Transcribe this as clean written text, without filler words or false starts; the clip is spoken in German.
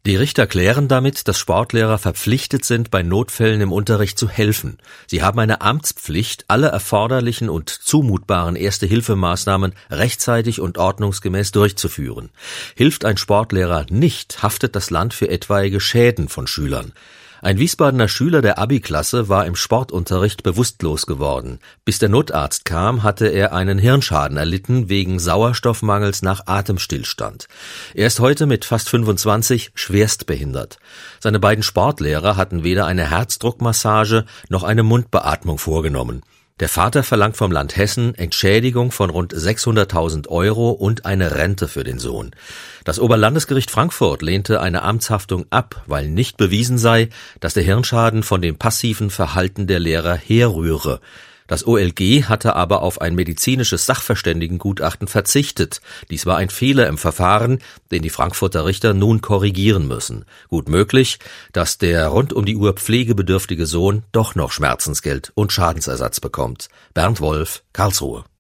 Die Richter klären damit, dass Sportlehrer verpflichtet sind, bei Notfällen im Unterricht zu helfen. Sie haben eine Amtspflicht, alle erforderlichen und zumutbaren Erste-Hilfemaßnahmen rechtzeitig und ordnungsgemäß durchzuführen. Hilft ein Sportlehrer nicht, haftet das Land für etwaige Schäden von Schülern. Ein Wiesbadener Schüler der Abi-Klasse war im Sportunterricht bewusstlos geworden. Bis der Notarzt kam, hatte er einen Hirnschaden erlitten wegen Sauerstoffmangels nach Atemstillstand. Er ist heute mit fast 25 schwerstbehindert. Seine beiden Sportlehrer hatten weder eine Herzdruckmassage noch eine Mundbeatmung vorgenommen. Der Vater verlangt vom Land Hessen Entschädigung von rund 600.000 € und eine Rente für den Sohn. Das Oberlandesgericht Frankfurt lehnte eine Amtshaftung ab, weil nicht bewiesen sei, dass der Hirnschaden von dem passiven Verhalten der Lehrer herrühre. Das OLG hatte aber auf ein medizinisches Sachverständigengutachten verzichtet. Dies war ein Fehler im Verfahren, den die Frankfurter Richter nun korrigieren müssen. Gut möglich, dass der rund um die Uhr pflegebedürftige Sohn doch noch Schmerzensgeld und Schadensersatz bekommt. Bernd Wolf, Karlsruhe.